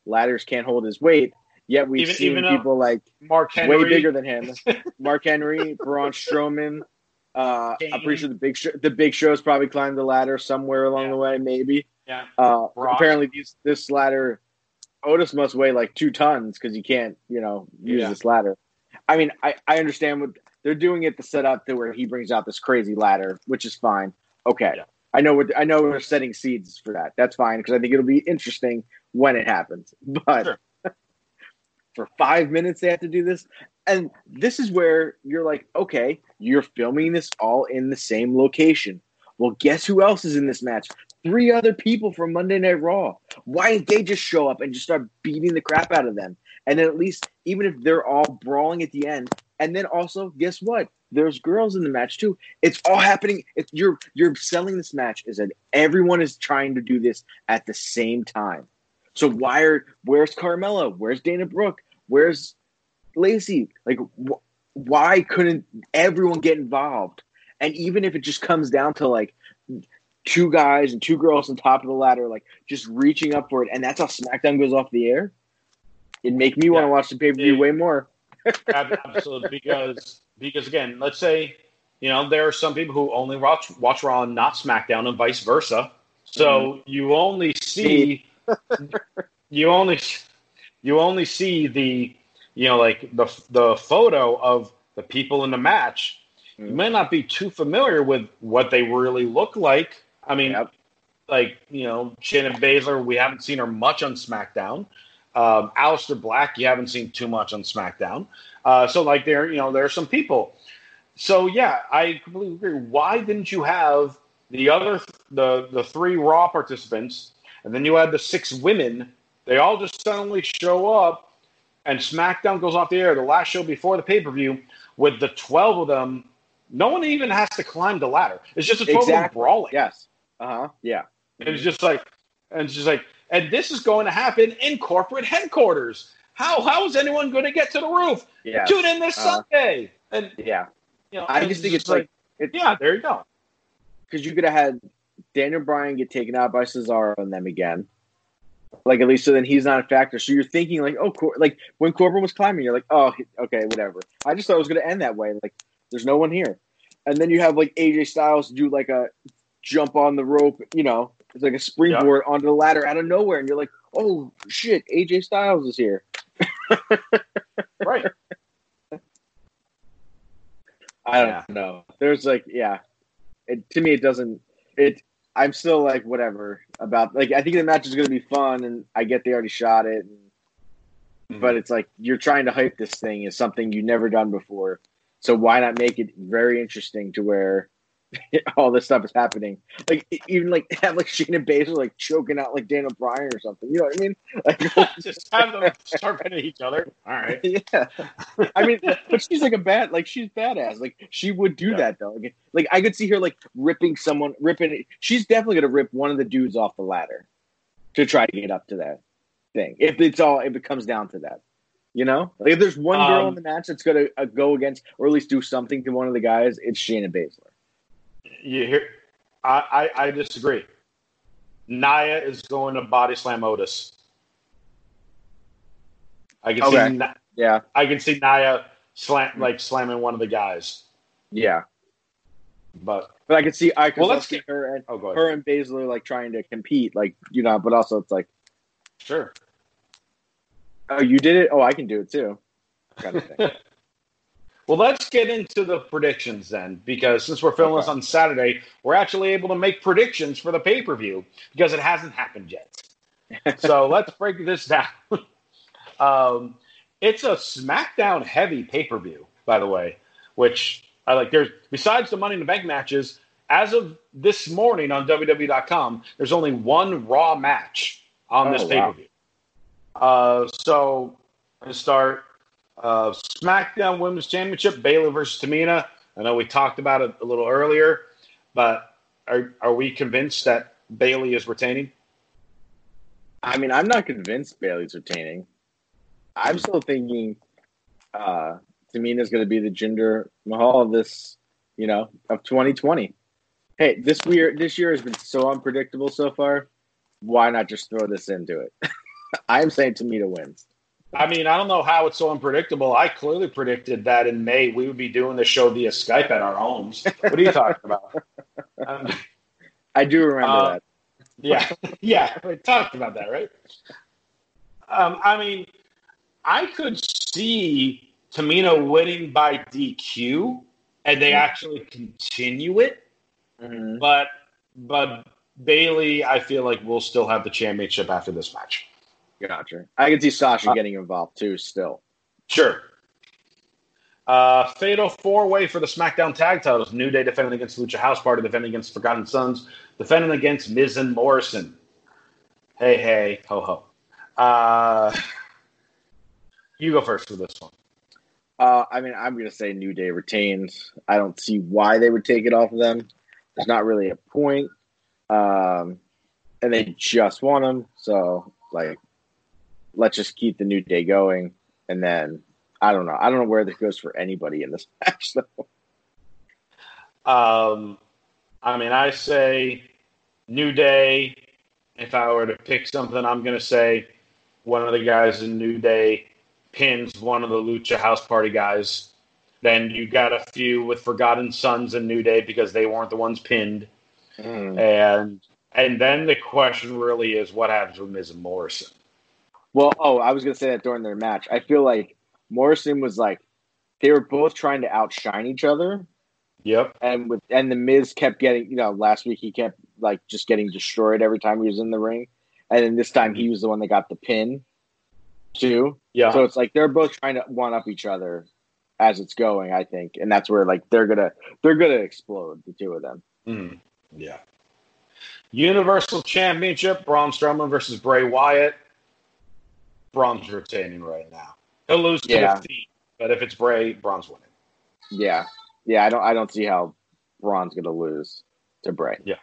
ladders can't hold his weight. Yet we've seen people like Mark Henry, way bigger than him. Mark Henry, Braun Strowman. I'm pretty sure the Big Show's probably climbed the ladder somewhere along the way, maybe. Yeah. Apparently, this ladder, Otis must weigh like 2 tons because you can't, use this ladder. I mean, I understand what they're doing it to set up to where he brings out this crazy ladder, which is fine. Okay, yeah. I know we're setting seeds for that. That's fine because I think it'll be interesting when it happens. But sure. For 5 minutes they have to do this, and this is where you're like, okay, you're filming this all in the same location. Well, guess who else is in this match? 3 other people from Monday Night Raw. Why didn't they just show up and just start beating the crap out of them? And then at least, even if they're all brawling at the end, and then also, guess what? There's girls in the match too. It's all happening. You're selling this match is that everyone is trying to do this at the same time. So where's Carmella? Where's Dana Brooke? Where's Lacey? Like, why couldn't everyone get involved? And even if it just comes down to like 2 guys and 2 girls on top of the ladder, like just reaching up for it, and that's how SmackDown goes off the air, it'd make me want to watch the pay-per-view way more. Absolutely, because again, let's say there are some people who only watch Raw and not SmackDown, and vice versa. So you only see you only see the the photo of the people in the match. You may not be too familiar with what they really look like. I mean, Shayna Baszler, we haven't seen her much on SmackDown. Aleister Black, you haven't seen too much on SmackDown. So there are some people. So yeah, I completely agree. Why didn't you have the 3 Raw participants, and then you had the 6 women? They all just suddenly show up, and SmackDown goes off the air, the last show before the pay-per-view, with the 12 of them. No one even has to climb the ladder. It's just a 12 of them brawling. Yes. Yeah. It's just like, and this is going to happen in corporate headquarters. How is anyone going to get to the roof? Yes. Tune in this Sunday. And I just think it's like there you go. Because you could have had Daniel Bryan get taken out by Cesaro and them again. Like, at least so then he's not a factor. So you're thinking like, like when Corbin was climbing, you're like, oh, okay, whatever. I just thought it was going to end that way. Like, there's no one here. And then you have like AJ Styles do like a jump on the rope, it's like a springboard onto the ladder out of nowhere. And you're like, oh shit, AJ Styles is here. Right. I don't know. There's like, to me, it doesn't, I'm still like, whatever about, like, I think the match is going to be fun, and I get they already shot it. But it's like, you're trying to hype this thing as something you've never done before. So why not make it very interesting to where all this stuff is happening? Like, even like have like Shayna Baszler like choking out like Daniel Bryan or something. You know what I mean? Like, just have them start hitting each other. All right. Yeah. I mean, but she's like she's badass. Like, she would do that though. Like I could see her like ripping. She's definitely gonna rip one of the dudes off the ladder to try to get up to that thing. If it comes down to that. Like if there's one girl in the match that's going to go against or at least do something to one of the guys, it's Shayna Baszler. I disagree. Nia is going to body slam Otis. I can see Nia slamming one of the guys. Yeah, but I could see her and Baszler like trying to compete, like but also it's like sure. Oh, you did it? Oh, I can do it too. Kind of thing. Well, let's get into the predictions then, because since we're filming this on Saturday, we're actually able to make predictions for the pay-per-view because it hasn't happened yet. So let's break this down. It's a SmackDown heavy pay-per-view, by the way, which I like. There's besides the Money in the Bank matches, as of this morning on WWE.com, there's only one Raw match on this pay-per-view. So let's start SmackDown Women's Championship, Bayley versus Tamina. I know we talked about it a little earlier, but are we convinced that Bayley is retaining? I mean, I'm not convinced Bayley's retaining. I'm still thinking Tamina's going to be the Jinder Mahal of this, of 2020. Hey, this year has been so unpredictable so far. Why not just throw this into it? I am saying Tamina wins. I mean, I don't know how it's so unpredictable. I clearly predicted that in May we would be doing the show via Skype at our homes. What are you talking about? I do remember that. Yeah, yeah, we talked about that, right? I mean, I could see Tamina winning by DQ, and they actually continue it. Mm-hmm. But Bayley, I feel like will still have the championship after this match. Gotcha. I can see Sasha getting involved too. Still, sure. Fatal 4-way for the SmackDown Tag Titles. New Day defending against Lucha House Party, defending against Forgotten Sons, defending against Miz and Morrison. Hey, ho ho. You go first for this one. I mean, I'm going to say New Day retains. I don't see why they would take it off of them. There's not really a point. And they just won them. So, like, let's just keep the New Day going. And then, I don't know. I don't know where this goes for anybody in this match, though. I mean, I say New Day. If I were to pick something, I'm going to say one of the guys in New Day pins one of the Lucha House Party guys. Then you got a few with Forgotten Sons and New Day because they weren't the ones pinned. And then the question really is what happens with Miz and Morrison? Well, I was going to say that during their match. I feel like Morrison was like, they were both trying to outshine each other. Yep. And the Miz kept getting, last week he kept like just getting destroyed every time he was in the ring. And then this time he was the one that got the pin too. Yeah. So it's like they're both trying to one up each other as it's going, I think. And that's where like they're gonna explode, the two of them. Mm. Yeah. Universal Championship, Braun Strowman versus Bray Wyatt. Braun's retaining right now. He'll lose to defeat, but if it's Bray, Braun's winning. Yeah. Yeah, I don't see how Braun's gonna lose to Bray. Yeah.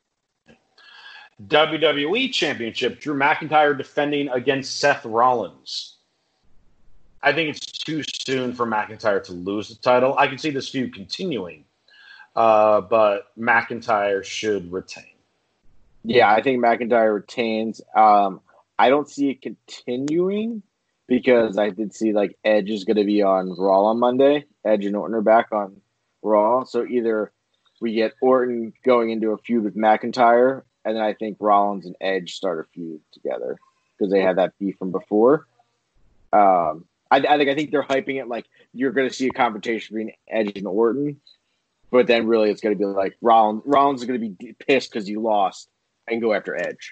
WWE Championship, Drew McIntyre defending against Seth Rollins. I think it's too soon for McIntyre to lose the title. I can see this feud continuing, but McIntyre should retain. Yeah, I think McIntyre retains. I don't see it continuing because I did see like Edge is going to be on Raw on Monday. Edge and Orton are back on Raw. So either we get Orton going into a feud with McIntyre, and then I think Rollins and Edge start a feud together because they had that beef from before. I think they're hyping it like you're going to see a confrontation between Edge and Orton, but then really it's going to be like Rollins is going to be pissed because he lost and go after Edge.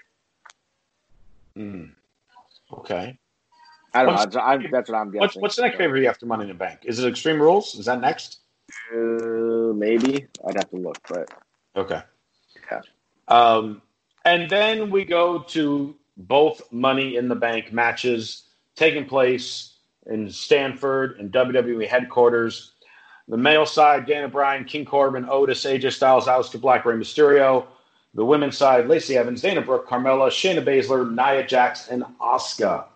Okay. I don't know. That's what I'm guessing. What's the next pay-per-view after Money in the Bank? Is it Extreme Rules? Is that next? Maybe. I'd have to look, but okay. Yeah. And then we go to both Money in the Bank matches taking place in Stanford and WWE headquarters. The male side, Daniel Bryan, King Corbin, Otis, AJ Styles, Aleister Black, Rey Mysterio. The women's side, Lacey Evans, Dana Brooke, Carmella, Shayna Baszler, Nia Jax, and Asuka.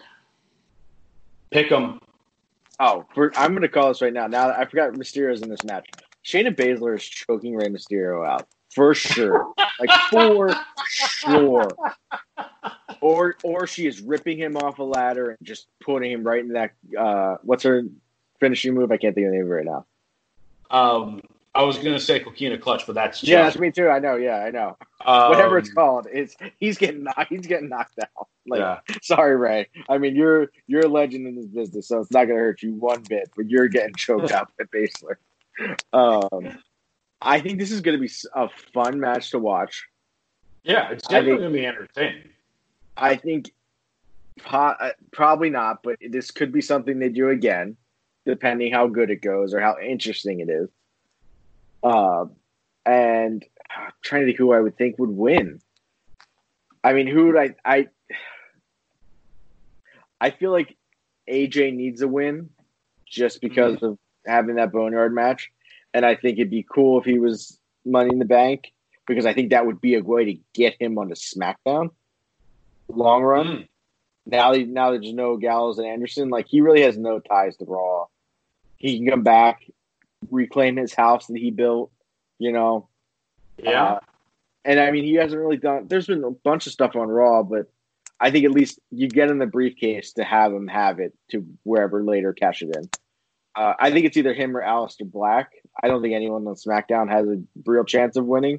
Pick them. I'm going to call this right now. Now, I forgot Mysterio's in this match. Shayna Baszler is choking Rey Mysterio out. For sure. Like, for sure. Or she is ripping him off a ladder and just putting him right in that, what's her finishing move? I can't think of the name right now. I was going to say Coquina Clutch, but that's yeah, that's me too. I know. Yeah, I know. Whatever it's called, he's getting knocked out. Like, sorry, Ray. I mean, you're a legend in this business, so it's not going to hurt you one bit. But you're getting choked out by Baszler. I think this is going to be a fun match to watch. Yeah, it's definitely going to be entertaining. I think probably not, but this could be something they do again, depending how good it goes or how interesting it is. And I'm trying to think who I would think would win. I mean, who would I feel like AJ needs a win just because of having that Boneyard match. And I think it'd be cool if he was Money in the Bank because I think that would be a way to get him onto SmackDown long run. Now there's no Gallows and Anderson. Like, he really has no ties to Raw. He can come back, reclaim his house that he built, Yeah. And I mean, he hasn't really done. There's been a bunch of stuff on Raw, but I think at least you get in the briefcase to have him have it to wherever later cash it in. I think it's either him or Aleister Black. I don't think anyone on SmackDown has a real chance of winning.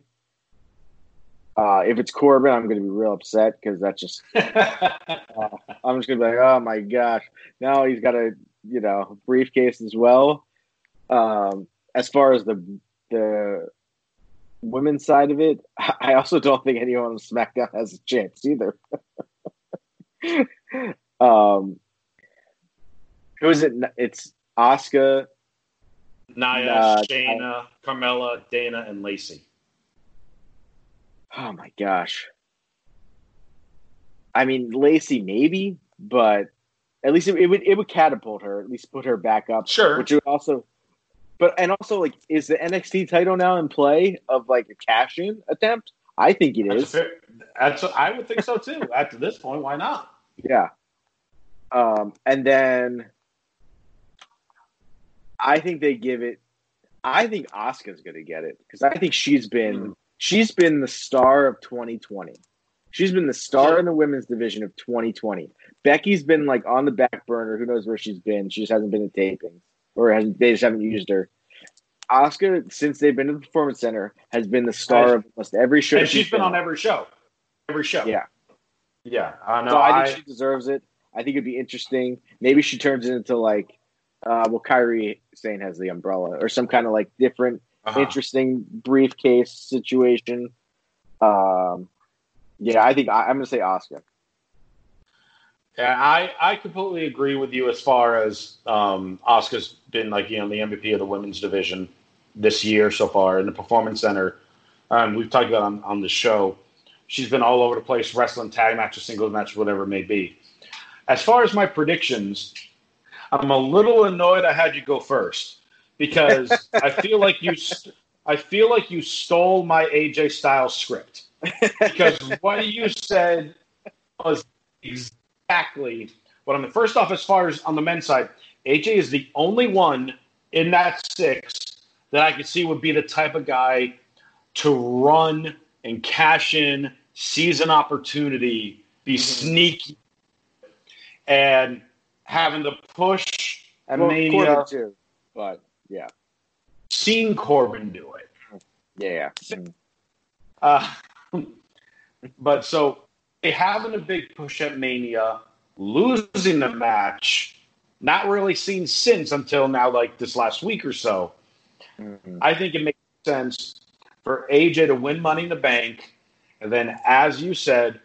If it's Corbin, I'm going to be real upset because that's just I'm just going to be like, oh my gosh, now he's got a briefcase as well. As far as the women's side of it, I also don't think anyone on SmackDown has a chance either. Who is it? It's Asuka, Nia, Shayna, Carmella, Dana, and Lacey. Oh my gosh. I mean, Lacey maybe, but at least it would catapult her, at least put her back up. Sure. Which would also, like, is the NXT title now in play of like a cash-in attempt? I think it is. I would think so too. At this point, why not? Yeah. And then I think they give it. I think Asuka's going to get it because I think she's been the star of 2020. She's been the star in the women's division of 2020. Becky's been like on the back burner. Who knows where she's been? She just hasn't been at tapings, or they just haven't used her. Asuka, since they've been to the Performance Center, has been the star of almost every show. And she's been on every show. Every show. Yeah. Yeah. I know. So I think she deserves it. I think it'd be interesting. Maybe she turns it into like, Kairi Sane has the umbrella or some kind of like different, interesting briefcase situation. Yeah, I think I'm going to say Asuka. Yeah, I completely agree with you as far as Asuka's been like, the MVP of the women's division this year so far in the Performance Center. We've talked about on the show. She's been all over the place, wrestling, tag matches, singles matches, whatever it may be. As far as my predictions, I'm a little annoyed I had you go first because I feel like you stole my AJ Styles script because what you said was exactly what I'm. First off, as far as on the men's side, AJ is the only one in that 6 that I could see would be the type of guy to run and cash in, seize an opportunity, be sneaky, and having to push at Mania. Corbin too, but yeah. Seen Corbin do it. Yeah. But so they having a big push at Mania, losing the match, not really seen since until now, like this last week or so. Mm-hmm. I think it makes sense for AJ to win Money in the Bank, and then, as you said,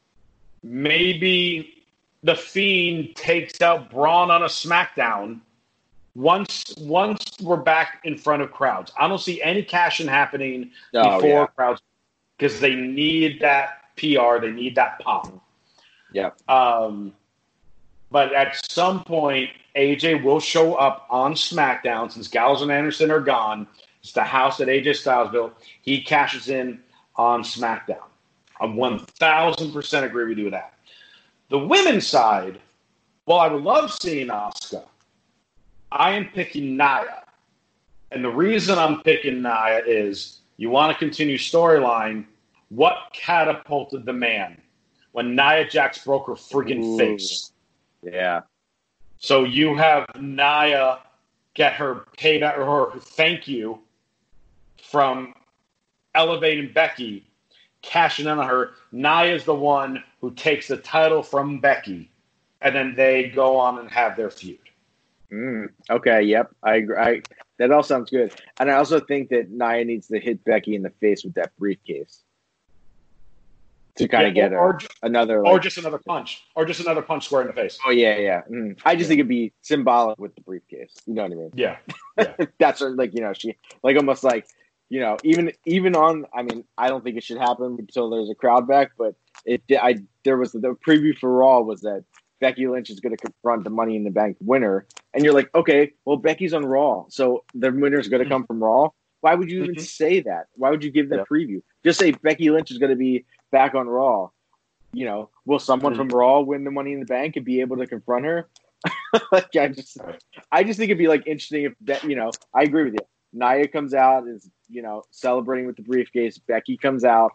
maybe The Fiend takes out Braun on a SmackDown once we're back in front of crowds. I don't see any cash-in happening before crowds because they need that PR. They need that pop. Yeah. But at some point, AJ will show up on SmackDown since Gallows and Anderson are gone. It's the house that AJ Styles built. He cashes in on SmackDown. I 1,000% agree with you with that. The women's side, while I would love seeing Asuka, I am picking Nia. And the reason I'm picking Nia is you want to continue storyline. What catapulted the man when Nia Jax broke her freaking face? Yeah. So you have Nia get her payback or her thank you from elevating Becky, cashing in on her. Nia is the one who takes the title from Becky, and then they go on and have their feud. Okay, yep. I agree. That all sounds good. And I also think that Nia needs to hit Becky in the face with that briefcase to kind of get her another... or just another punch. Or just another punch square in the face. Oh, yeah. I just think it'd be symbolic with the briefcase. You know what I mean? Yeah. That's her, like, she... Like, almost like, even on... I mean, I don't think it should happen until there's a crowd back, but there was... The preview for Raw was that Becky Lynch is going to confront the Money in the Bank winner. And you're like, okay, well, Becky's on Raw, so the winner's going to come from Raw. Why would you even say that? Why would you give that preview? Just say Becky Lynch is going to be back on Raw. Will someone from Raw win the Money in the Bank and be able to confront her? Like, I just think it'd be like interesting if that. I agree with you. Nia comes out, is celebrating with the briefcase. Becky comes out,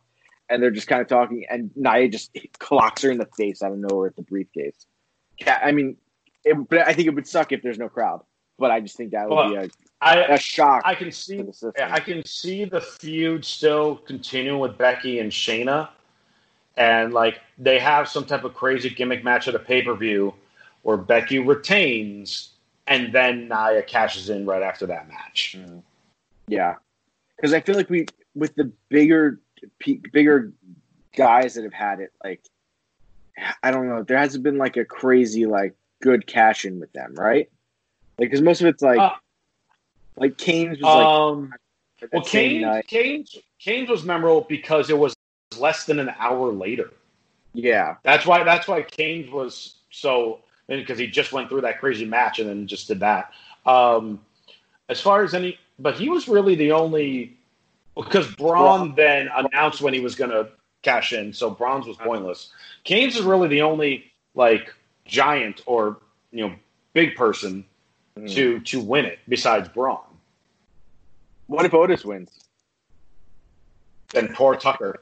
and they're just kind of talking, and Nia just clocks her in the face out of nowhere with the briefcase. I mean, but I think it would suck if there's no crowd. But I just think that would be a shock. I can see the feud still continuing with Becky and Shayna, and like they have some type of crazy gimmick match at a pay-per-view where Becky retains, and then Nia cashes in right after that match. Yeah, because I feel like with the bigger guys that have had it, like I don't know, there hasn't been like a crazy like good cash in with them, right? Like, because most of it's like Kane's was Kane's was memorable because it was less than an hour later. Yeah, that's why Kane's was so, because he just went through that crazy match and then just did that. As far as but he was really the only, because Braun then announced when he was going to cash in, so Braun's was pointless. Kane's is really the only like giant or big person to win it besides Braun. What if Otis wins? Then poor Tucker.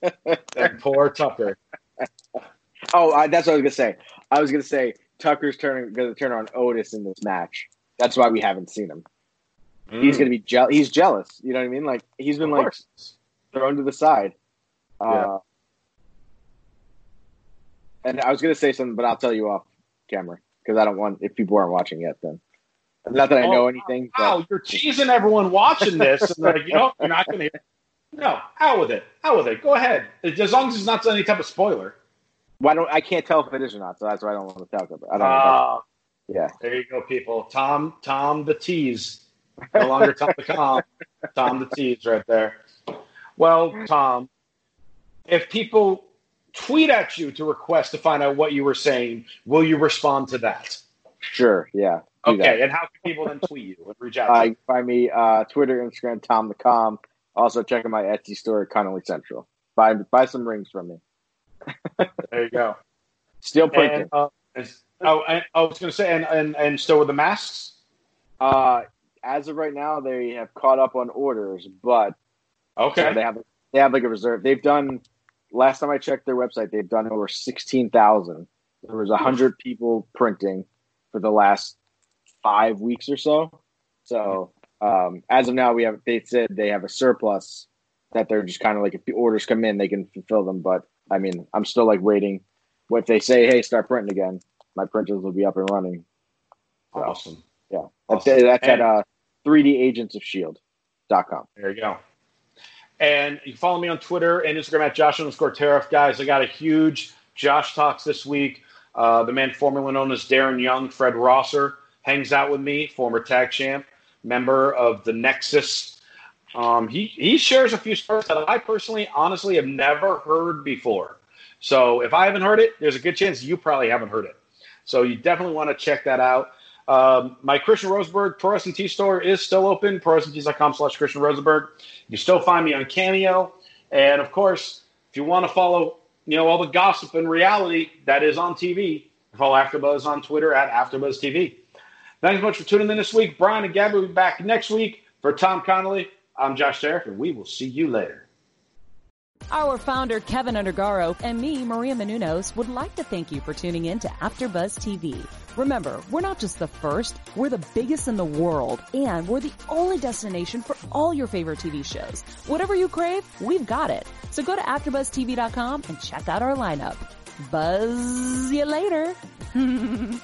Oh, that's what I was gonna say. I was gonna say Tucker's going to turn on Otis in this match. That's why we haven't seen him. He's gonna be he's jealous. You know what I mean? Like he's been like thrown to the side. Yeah. And I was gonna say something, but I'll tell you off camera because I don't want, if people aren't watching yet, then. Not that I know anything. Wow, you're teasing everyone watching this, and they're like, you're not going to hear. No, out with it. Go ahead. As long as it's not any type of spoiler. I can't tell if it is or not, so that's why I don't want to talk about it. Yeah. There you go, people. Tom the tease. No longer Tom the calm. Tom the tease right there. Well, Tom, if people tweet at you to request to find out what you were saying, will you respond to that? Sure, yeah. Okay, and how can people then tweet you and reach out to you? You can find me Twitter, Instagram, Tom the Calm. Also, check out my Etsy store at Connolly Central. Buy some rings from me. There you go. Still printing. I was going to say, and still with the masks? As of right now, they have caught up on orders, but okay, they have like a reserve. They've done. Last time I checked their website, they've done over 16,000. There was 100 people printing for the last 5 weeks or so. So as of now, they said they have a surplus that they're just kind of like, if the orders come in, they can fulfill them. But I mean, I'm still like waiting. If they say, hey, start printing again, my printers will be up and running. So, awesome. Yeah. Awesome. That's at 3dagentsofshield.com. There you go. And you can follow me on Twitter and Instagram at Josh_Tariff. Guys, I got a huge Josh Talks this week. The man formerly known as Darren Young, Fred Rosser, hangs out with me, former tag champ, member of the Nexus. He shares a few stories that I personally, honestly, have never heard before. So if I haven't heard it, there's a good chance you probably haven't heard it. So you definitely want to check that out. My Christian Rosenberg Pro Wrestling Tee store is still open, prowrestlingtees.com/Christian Rosenberg. You can still find me on Cameo. And, of course, if you want to follow all the gossip and reality that is on TV, follow AfterBuzz on Twitter at AfterBuzzTV. Thanks so much for tuning in this week. Brian and Gabby will be back next week. For Tom Connolly, I'm Josh Tariff, and we will see you later. Our founder, Kevin Undergaro, and me, Maria Menounos, would like to thank you for tuning in to AfterBuzz TV. Remember, we're not just the first, we're the biggest in the world, and we're the only destination for all your favorite TV shows. Whatever you crave, we've got it. So go to AfterBuzzTV.com and check out our lineup. Buzz you later.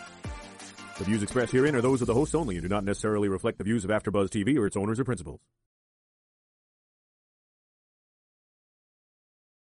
The views expressed herein are those of the hosts only and do not necessarily reflect the views of AfterBuzz TV or its owners or principals.